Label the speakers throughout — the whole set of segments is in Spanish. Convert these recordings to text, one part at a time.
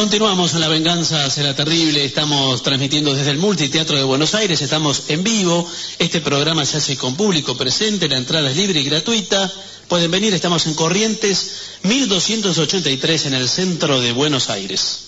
Speaker 1: Continuamos en La Venganza Será Terrible. Estamos transmitiendo desde el Multiteatro de Buenos Aires. Estamos en vivo. Este programa se hace con público presente. La entrada es libre y gratuita. Pueden venir. Estamos en Corrientes 1283 en el centro de Buenos Aires.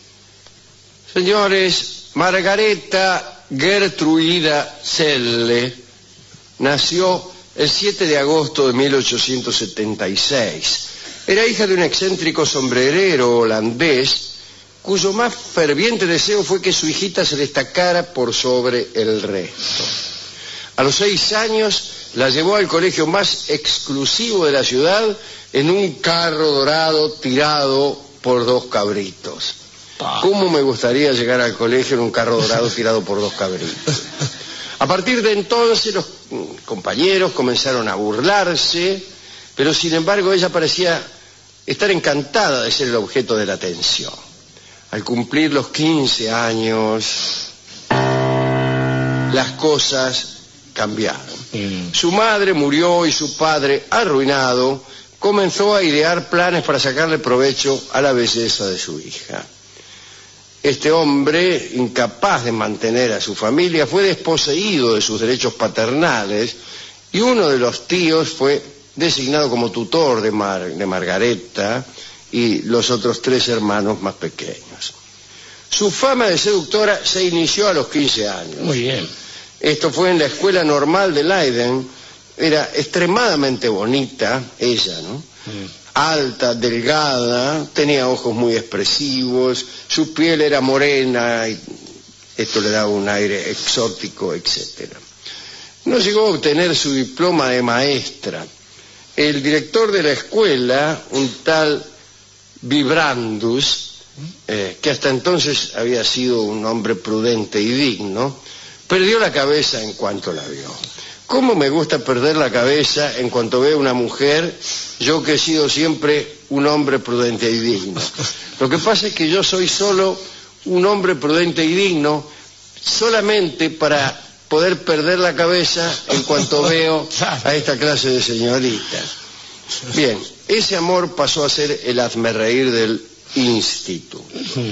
Speaker 2: Señores, Margareta Gertruida Celle nació el 7 de agosto de 1876. Era hija de un excéntrico sombrerero holandés cuyo más ferviente deseo fue que su hijita se destacara por sobre el resto. A los 6 años la llevó al colegio más exclusivo de la ciudad en un carro dorado tirado por 2 cabritos. ¿Cómo me gustaría llegar al colegio en un carro dorado tirado por 2 cabritos? A partir de entonces los compañeros comenzaron a burlarse, pero sin embargo ella parecía estar encantada de ser el objeto de la atención. Al cumplir los 15 años, las cosas cambiaron. Su madre murió y su padre, arruinado, comenzó a idear planes para sacarle provecho a la belleza de su hija. Este hombre, incapaz de mantener a su familia, fue desposeído de sus derechos paternales y uno de los tíos fue designado como tutor de Margareta y los otros 3 hermanos más pequeños. Su fama de seductora se inició a los 15 años.
Speaker 1: Muy bien.
Speaker 2: Esto fue en la escuela normal de Leiden. Era extremadamente bonita, ella, ¿no? Alta, delgada, tenía ojos muy expresivos, su piel era morena, y esto le daba un aire exótico, etc. No llegó a obtener su diploma de maestra. El director de la escuela, un tal Vibrandus, que hasta entonces había sido un hombre prudente y digno, perdió la cabeza en cuanto la vio. ¿Cómo me gusta perder la cabeza en cuanto veo una mujer, yo que he sido siempre un hombre prudente y digno? Lo que pasa es que yo soy solo un hombre prudente y digno solamente para poder perder la cabeza en cuanto veo a esta clase de señoritas. Bien, ese amor pasó a ser el hazmerreír del instituto.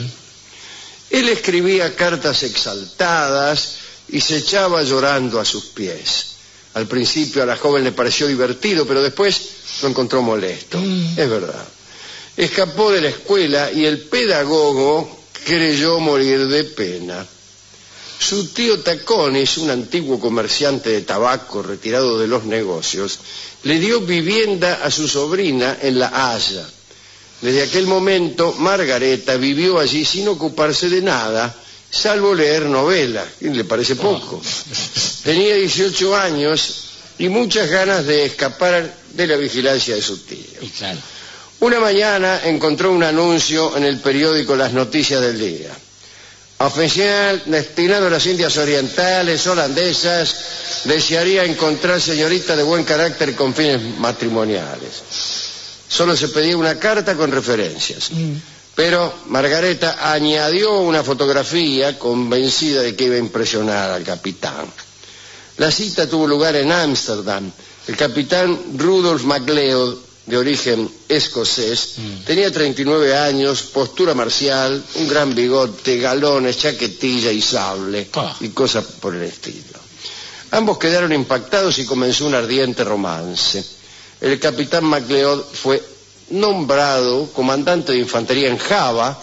Speaker 2: Él escribía cartas exaltadas y se echaba llorando a sus pies. Al principio a la joven le pareció divertido, pero después lo encontró molesto. Es verdad. Escapó de la escuela y el pedagogo creyó morir de pena. Su tío Taconis, un antiguo comerciante de tabaco retirado de los negocios, le dio vivienda a su sobrina en La Haya. Desde aquel momento, Margareta vivió allí sin ocuparse de nada, salvo leer novelas, y le parece poco. Tenía 18 años y muchas ganas de escapar de la vigilancia de su tío. Una mañana encontró un anuncio en el periódico Las Noticias del Día. Oficial destinado a las Indias Orientales holandesas, desearía encontrar señorita de buen carácter con fines matrimoniales. Solo se pedía una carta con referencias. Pero Margareta añadió una fotografía convencida de que iba a impresionar al capitán. La cita tuvo lugar en Ámsterdam. El capitán Rudolf MacLeod, de origen escocés, tenía 39 años, postura marcial, un gran bigote, galones, chaquetilla y sable, y cosas por el estilo. Ambos quedaron impactados y comenzó un ardiente romance. El capitán MacLeod fue nombrado comandante de infantería en Java,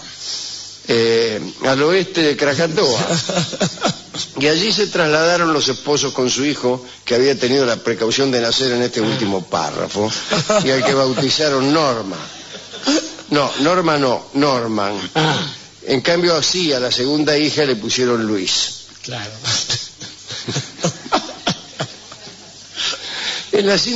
Speaker 2: al oeste de Krakatoa, y allí se trasladaron los esposos con su hijo, que había tenido la precaución de nacer en este último párrafo, y al que bautizaron Norman. Norman. En cambio, sí, a la segunda hija le pusieron Luis.
Speaker 1: Claro.
Speaker 2: En las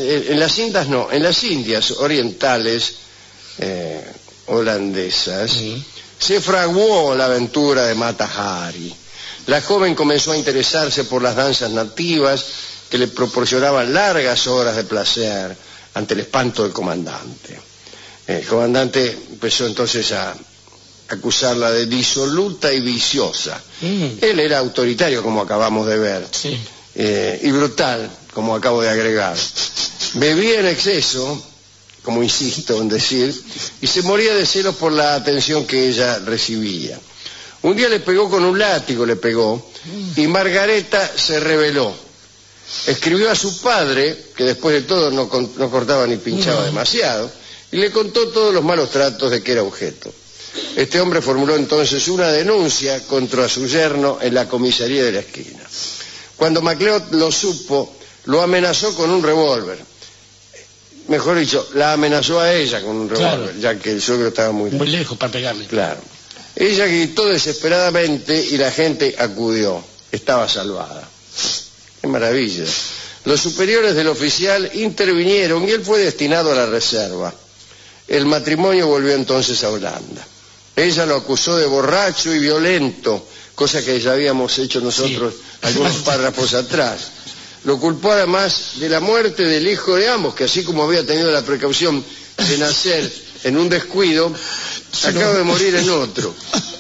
Speaker 2: Indias orientales holandesas se fraguó la aventura de Mata Hari. La joven comenzó a interesarse por las danzas nativas que le proporcionaban largas horas de placer ante el espanto del comandante. El comandante empezó entonces a acusarla de disoluta y viciosa. Él era autoritario, como acabamos de ver, y brutal, como acabo de agregar. Bebía en exceso como insisto en decir, y se moría de celos por la atención que ella recibía. Un día le pegó con un látigo, y Margareta se rebeló. Escribió a su padre, que después de todo no cortaba ni pinchaba demasiado, y le contó todos los malos tratos de que era objeto. Este hombre formuló entonces una denuncia contra su yerno en la comisaría de la esquina. Cuando MacLeod lo supo, lo amenazó con un revólver. Mejor dicho, la amenazó a ella con un revólver, ya que el suegro estaba muy
Speaker 1: lejos para pegarle.
Speaker 2: Claro. Ella gritó desesperadamente y la gente acudió. Estaba salvada. ¡Qué maravilla! Los superiores del oficial intervinieron y él fue destinado a la reserva. El matrimonio volvió entonces a Holanda. Ella lo acusó de borracho y violento, cosa que ya habíamos hecho nosotros algunos párrafos atrás. Lo culpó además de la muerte del hijo de ambos, que así como había tenido la precaución de nacer en un descuido, acaba de morir en otro.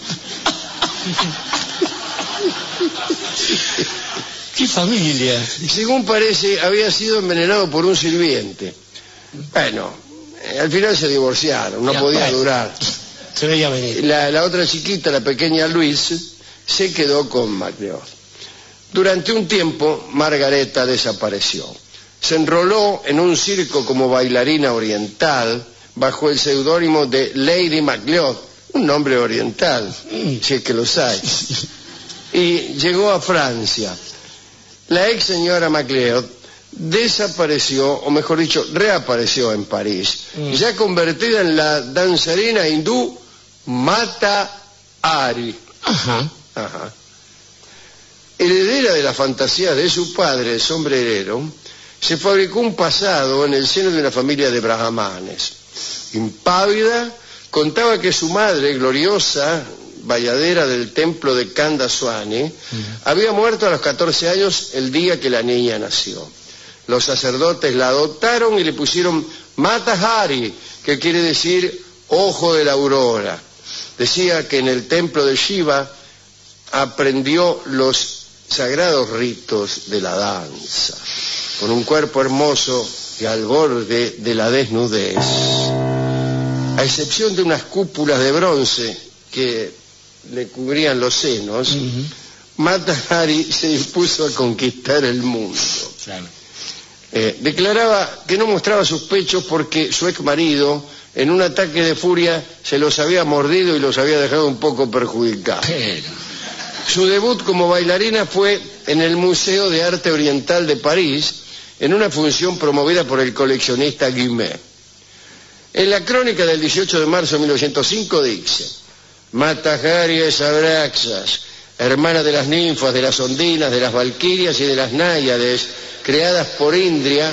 Speaker 1: ¡Qué familia!
Speaker 2: Según parece, había sido envenenado por un sirviente. Bueno, al final se divorciaron, no podía durar.
Speaker 1: Se veía venir.
Speaker 2: La otra chiquita, la pequeña Louise, se quedó con MacLeod. Durante un tiempo, Margareta desapareció. Se enroló en un circo como bailarina oriental bajo el seudónimo de Lady MacLeod, un nombre oriental, si es que los hay. Y llegó a Francia. La ex señora MacLeod desapareció, o mejor dicho, reapareció en París, ya convertida en la danzarina hindú Mata Hari. Ajá. Heredera de las fantasías de su padre, el sombrerero, se fabricó un pasado en el seno de una familia de brahmanes. Impávida, contaba que su madre, gloriosa valladera del templo de Kandaswami, había muerto a los 14 años el día que la niña nació. Los sacerdotes la adoptaron y le pusieron Mata Hari, que quiere decir ojo de la aurora. Decía que en el templo de Shiva aprendió los sagrados ritos de la danza, con un cuerpo hermoso y al borde de la desnudez. A excepción de unas cúpulas de bronce que le cubrían los senos, Mata Hari se dispuso a conquistar el mundo. Claro. Declaraba que no mostraba sus pechos porque su ex marido, en un ataque de furia, se los había mordido y los había dejado un poco perjudicados. Su debut como bailarina fue en el Museo de Arte Oriental de París, en una función promovida por el coleccionista Guimet. En la crónica del 18 de marzo de 1905 dice: Mata Hari es Abraxas, hermana de las ninfas, de las ondinas, de las valquirias y de las náyades, creadas por Indra,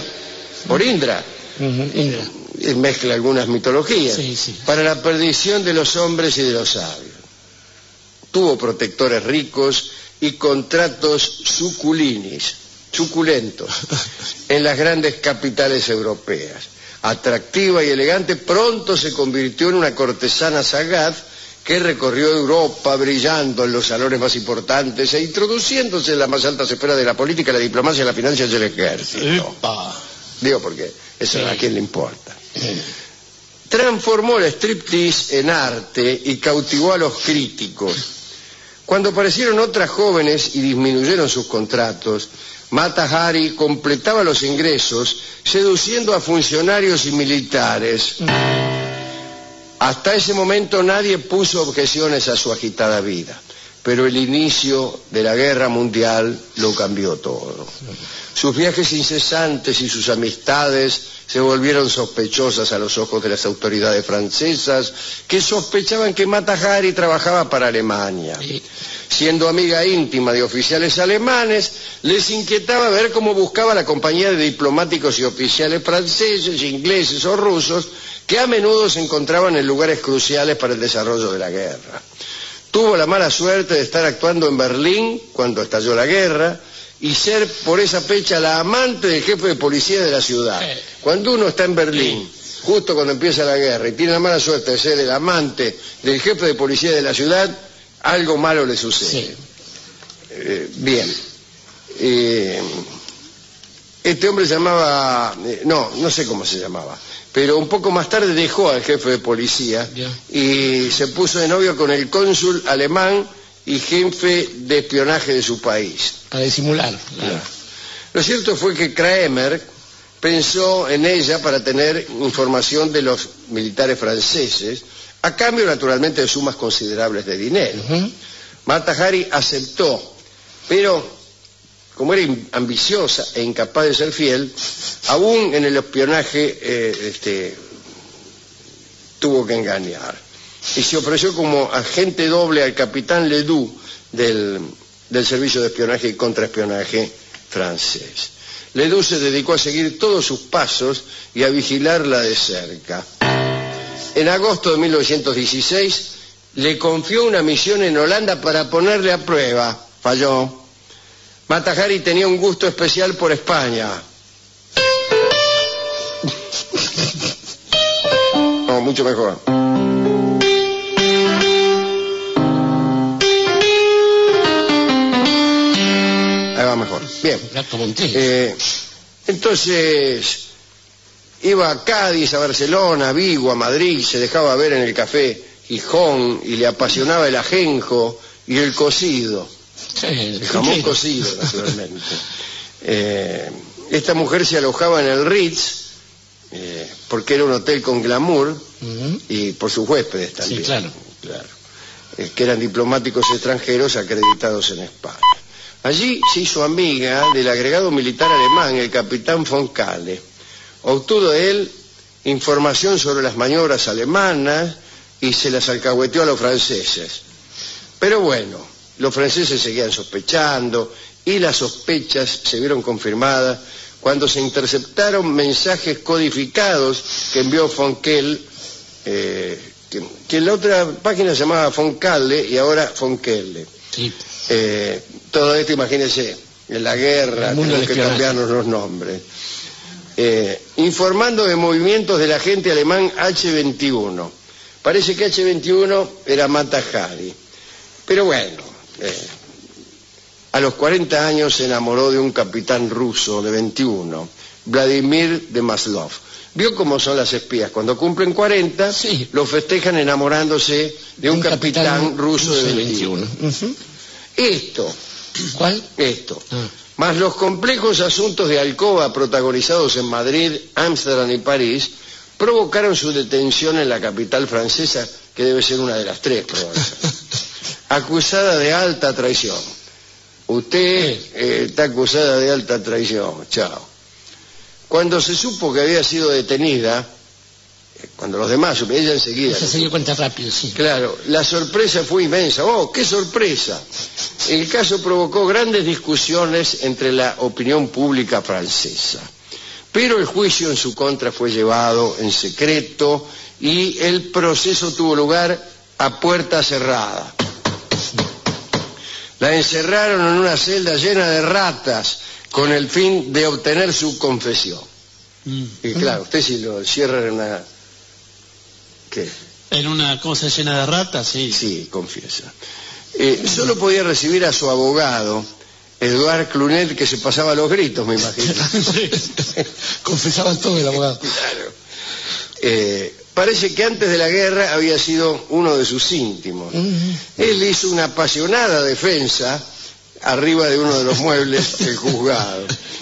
Speaker 2: mezcla algunas mitologías, para la perdición de los hombres y de los sabios. Tuvo protectores ricos y contratos suculentos en las grandes capitales europeas. Atractiva y elegante, pronto se convirtió en una cortesana sagaz que recorrió Europa brillando en los salones más importantes e introduciéndose en las más altas esferas de la política, la diplomacia, la financia y el ejército. Digo porque eso a quién le importa. Transformó el striptease en arte y cautivó a los críticos. Cuando aparecieron otras jóvenes y disminuyeron sus contratos, Mata Hari completaba los ingresos seduciendo a funcionarios y militares. Hasta ese momento nadie puso objeciones a su agitada vida, pero el inicio de la guerra mundial lo cambió todo. Sus viajes incesantes y sus amistades se volvieron sospechosas a los ojos de las autoridades francesas, que sospechaban que Mata Hari trabajaba para Alemania. Siendo amiga íntima de oficiales alemanes, les inquietaba ver cómo buscaba la compañía de diplomáticos y oficiales franceses, ingleses o rusos, que a menudo se encontraban en lugares cruciales para el desarrollo de la guerra. Tuvo la mala suerte de estar actuando en Berlín cuando estalló la guerra y ser por esa fecha la amante del jefe de policía de la ciudad. Cuando uno está en Berlín, justo cuando empieza la guerra, y tiene la mala suerte de ser el amante del jefe de policía de la ciudad, algo malo le sucede. Bien. Este hombre se llamaba, no sé cómo se llamaba, pero un poco más tarde dejó al jefe de policía y se puso de novio con el cónsul alemán y jefe de espionaje de su país.
Speaker 3: Para disimular.
Speaker 2: Claro. Lo cierto fue que Kramer pensó en ella para tener información de los militares franceses, a cambio naturalmente de sumas considerables de dinero. Mata Hari aceptó, pero como era ambiciosa e incapaz de ser fiel, aún en el espionaje tuvo que engañar. Y se ofreció como agente doble al capitán Ledoux del Servicio de Espionaje y Contraespionaje francés. Ledoux se dedicó a seguir todos sus pasos y a vigilarla de cerca. En agosto de 1916 le confió una misión en Holanda para ponerle a prueba. Falló. Mata Hari tenía un gusto especial por España. No, mucho mejor. Ahí va mejor. Bien. Entonces iba a Cádiz, a Barcelona, a Vigo, a Madrid, se dejaba ver en el café Gijón y le apasionaba el ajenjo y el cocido.
Speaker 3: Sí,
Speaker 2: el jamón cocido, naturalmente. Esta mujer se alojaba en el Ritz porque era un hotel con glamour y por sus huéspedes también.
Speaker 3: Sí, claro.
Speaker 2: Que eran diplomáticos extranjeros acreditados en España. Allí se hizo amiga del agregado militar alemán, el capitán von Kalle. Obtuvo de él información sobre las maniobras alemanas y se las alcahueteó a los franceses. Pero bueno, los franceses seguían sospechando y las sospechas se vieron confirmadas cuando se interceptaron mensajes codificados que envió von Kalle, que en la otra página se llamaba von Kalle y ahora von Kalle.
Speaker 3: Sí.
Speaker 2: Todo esto, imagínense, en la guerra tenemos que cambiarnos los nombres. Informando de movimientos del agente alemán H-21. Parece que H-21 era Mata Hari. Pero bueno, a los 40 años se enamoró de un capitán ruso de 21, Vladimir de Maslov. ¿Vio cómo son las espías? Cuando cumplen 40,
Speaker 3: sí,
Speaker 2: lo festejan enamorándose de un capitán ruso de 21. Esto.
Speaker 3: ¿Cuál?
Speaker 2: Esto. Más los complejos asuntos de alcoba protagonizados en Madrid, Ámsterdam y París, provocaron su detención en la capital francesa, que debe ser una de las tres, probablemente. Acusada de alta traición. Usted está acusada de alta traición. Chao. Cuando se supo que había sido detenida, cuando los demás, ella enseguida...
Speaker 3: Se dio cuenta rápido, sí.
Speaker 2: Claro, la sorpresa fue inmensa. ¡Oh, qué sorpresa! El caso provocó grandes discusiones entre la opinión pública francesa. Pero el juicio en su contra fue llevado en secreto y el proceso tuvo lugar a puerta cerrada. La encerraron en una celda llena de ratas con el fin de obtener su confesión. Y claro, usted si lo cierra en una... ¿Qué?
Speaker 1: En una cosa llena de ratas, sí.
Speaker 2: Sí, confiesa. Solo podía recibir a su abogado, Edouard Clunet, que se pasaba los gritos, me imagino.
Speaker 3: Confesaba todo el abogado.
Speaker 2: Claro. Parece que antes de la guerra había sido uno de sus íntimos. Él hizo una apasionada defensa arriba de uno de los muebles del juzgado.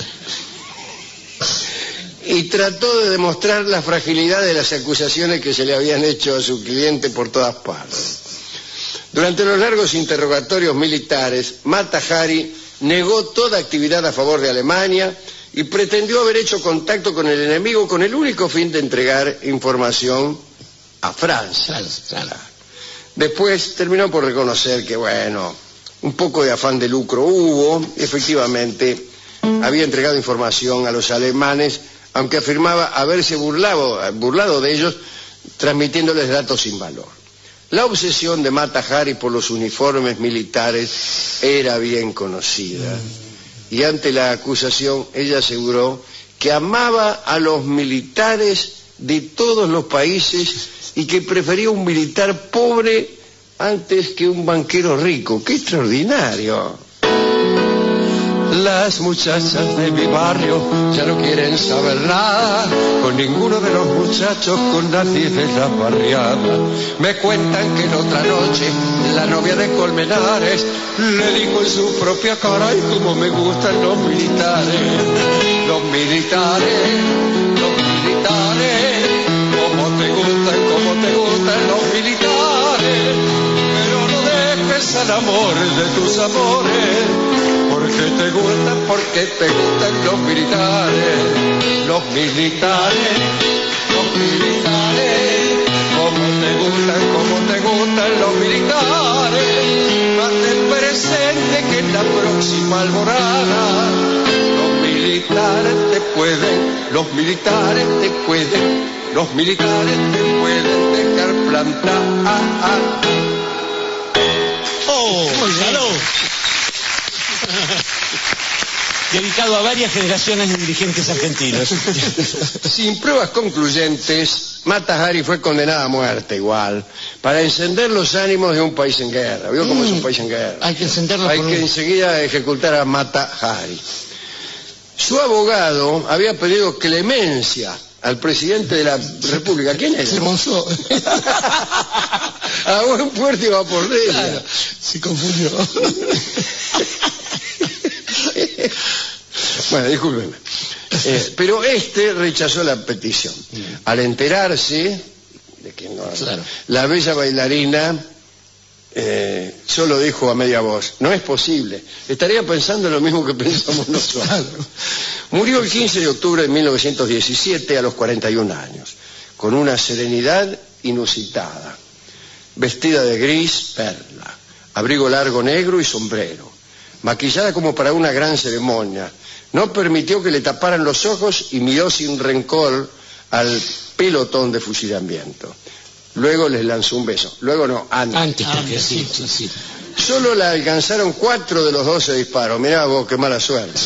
Speaker 2: Y trató de demostrar la fragilidad de las acusaciones que se le habían hecho a su cliente por todas partes. Durante los largos interrogatorios militares, Mata Hari negó toda actividad a favor de Alemania y pretendió haber hecho contacto con el enemigo con el único fin de entregar información a Francia. Después terminó por reconocer que, bueno, un poco de afán de lucro hubo. Efectivamente, había entregado información a los alemanes, aunque afirmaba haberse burlado de ellos, transmitiéndoles datos sin valor. La obsesión de Mata Hari por los uniformes militares era bien conocida. Y ante la acusación, ella aseguró que amaba a los militares de todos los países y que prefería un militar pobre antes que un banquero rico. ¡Qué extraordinario! Las muchachas de mi barrio ya no quieren saber nada con ninguno de los muchachos, con nadie de la barriada. Me cuentan que en otra noche la novia de Colmenares le dijo en su propia cara: ay, cómo me gustan los militares, los militares, los militares, cómo te gustan los militares. Pero no dejes al amor de tus amores, porque te gustan los militares, los militares, los militares, cómo te gustan los militares. Hazte presente que en la próxima alborada los militares te pueden dejar plantar.
Speaker 1: ¡Oh! ¡Salud! Dedicado a varias generaciones de dirigentes argentinos.
Speaker 2: Sin pruebas concluyentes, Mata Hari fue condenada a muerte igual, para encender los ánimos de un país en guerra. ¿Vio cómo es un país en guerra?
Speaker 3: Hay que encenderlo.
Speaker 2: Hay que enseguida ejecutar a Mata Hari. Su abogado había pedido clemencia al presidente de la República. ¿Quién es?
Speaker 3: Clemenceau.
Speaker 2: A buen puerto iba por dentro.
Speaker 3: Claro, se confundió.
Speaker 2: Bueno, discúlpeme. Pero rechazó la petición. Al enterarse de que no,
Speaker 3: claro,
Speaker 2: la bella bailarina solo dijo a media voz: no es posible, estaría pensando lo mismo que pensamos nosotros.
Speaker 3: Claro.
Speaker 2: Murió el 15 de octubre de 1917 a los 41 años, con una serenidad inusitada, vestida de gris perla, abrigo largo negro y sombrero, maquillada como para una gran ceremonia. No permitió que le taparan los ojos y miró sin rencor al pelotón de fusilamiento. Luego les lanzó un beso. Luego no, antes.
Speaker 3: Porque sí.
Speaker 2: Solo la alcanzaron 4 de los 12 disparos. Mirá vos, qué mala suerte.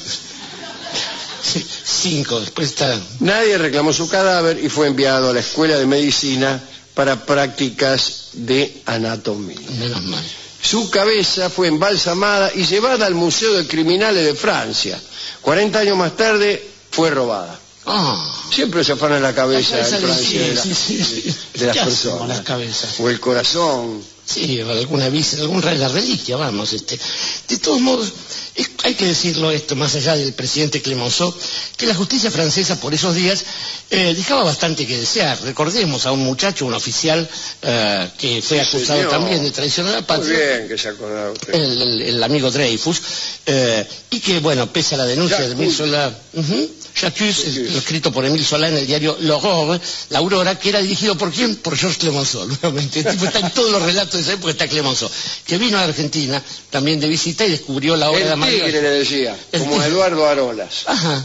Speaker 3: 5, después está...
Speaker 2: Nadie reclamó su cadáver y fue enviado a la Escuela de Medicina para prácticas de anatomía.
Speaker 3: Menos mal.
Speaker 2: Su cabeza fue embalsamada y llevada al Museo de Criminales de Francia. 40 años más tarde fue robada. Siempre se afanan la cabeza en Francia de las personas.
Speaker 3: Las cabezas.
Speaker 2: O el corazón.
Speaker 3: Sí, alguna reliquia, vamos. De todos modos, hay que decirlo esto, más allá del presidente Clemenceau, que la justicia francesa por esos días dejaba bastante que desear. Recordemos a un muchacho, un oficial, que fue acusado también de traición a la patria.
Speaker 2: Muy bien que se acordaba usted.
Speaker 3: El amigo Dreyfus, y que, bueno, pese a la denuncia de Émile Zola, J'accuse, escrito por Émile Zola en el diario L'Aurore, La Aurora, que era dirigido por ¿quién? Por Georges Clemenceau, nuevamente. El tipo está en todos los relatos de esa época, está Clemenceau, que vino a Argentina también de visita y descubrió la obra de Amadeo.
Speaker 2: El tigre le decía, como Eduardo Arolas.
Speaker 3: Ajá.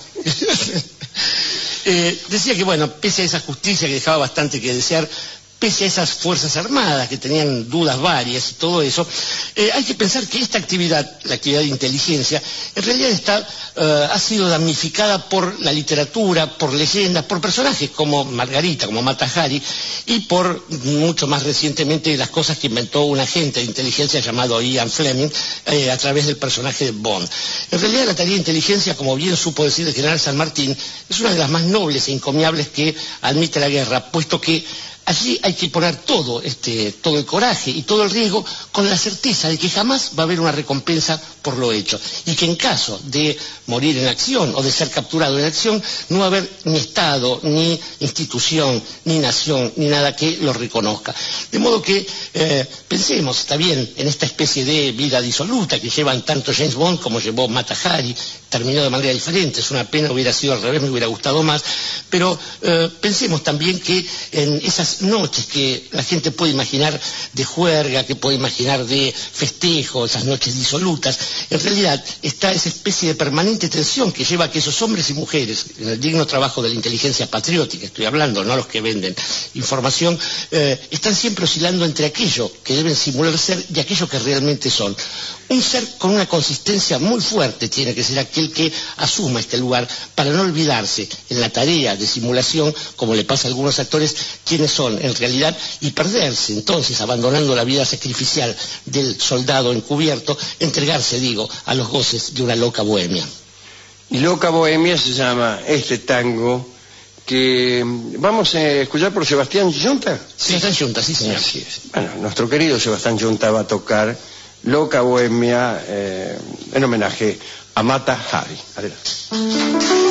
Speaker 3: Decía que, bueno, pese a esa justicia que dejaba bastante que desear, pese a esas fuerzas armadas que tenían dudas varias y todo eso, hay que pensar que esta actividad, la actividad de inteligencia, en realidad ha sido damnificada por la literatura, por leyendas, por personajes como Margarita, como Mata Hari, y por, mucho más recientemente, las cosas que inventó un agente de inteligencia llamado Ian Fleming, a través del personaje de Bond. En realidad la tarea de inteligencia, como bien supo decir el general San Martín, es una de las más nobles e encomiables que admite la guerra, puesto que allí hay que poner todo el coraje y todo el riesgo con la certeza de que jamás va a haber una recompensa por lo hecho y que en caso de morir en acción o de ser capturado en acción no va a haber ni Estado, ni institución, ni nación, ni nada que lo reconozca. De modo que pensemos, está bien, en esta especie de vida disoluta que llevan tanto James Bond como llevó Mata Hari. Terminó de manera diferente, es una pena, hubiera sido al revés, me hubiera gustado más, pero pensemos también que en esas noches que la gente puede imaginar de juerga, que puede imaginar de festejo, esas noches disolutas, en realidad está esa especie de permanente tensión que lleva a que esos hombres y mujeres, en el digno trabajo de la inteligencia patriótica, estoy hablando, no los que venden información, están siempre oscilando entre aquello que deben simular ser y aquello que realmente son. Un ser con una consistencia muy fuerte tiene que ser aquel que asuma este lugar para no olvidarse en la tarea de simulación, como le pasa a algunos actores, quiénes son misión, en realidad, y perderse, entonces, abandonando la vida sacrificial del soldado encubierto, entregarse, digo, a los goces de una loca bohemia.
Speaker 2: Y loca bohemia se llama este tango que vamos a escuchar por Sebastián Yunta.
Speaker 3: Sebastián Yunta, sí, señor.
Speaker 2: Así es. Bueno, nuestro querido Sebastián Yunta va a tocar Loca Bohemia en homenaje a Mata Hari. Adelante.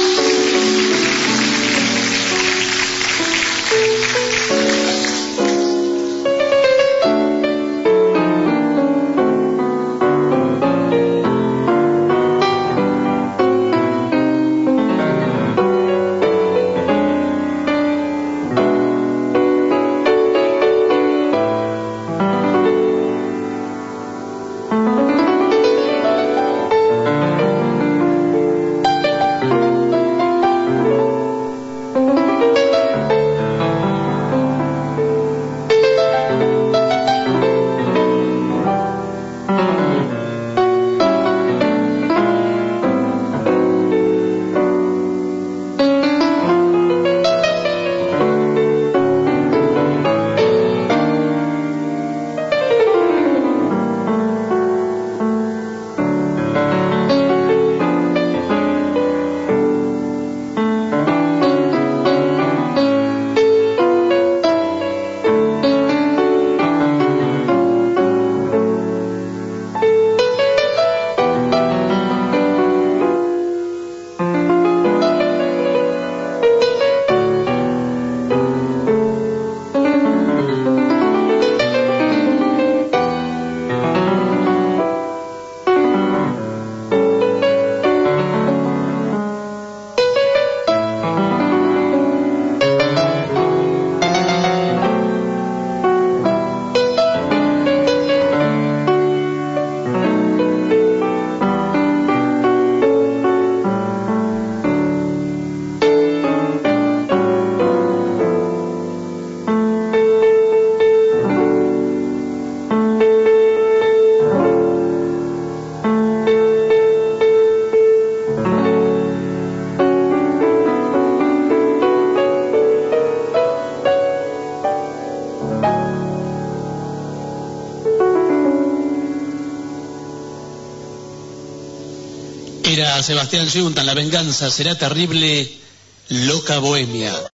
Speaker 1: Era Sebastián Yunta, La venganza será terrible, Loca Bohemia.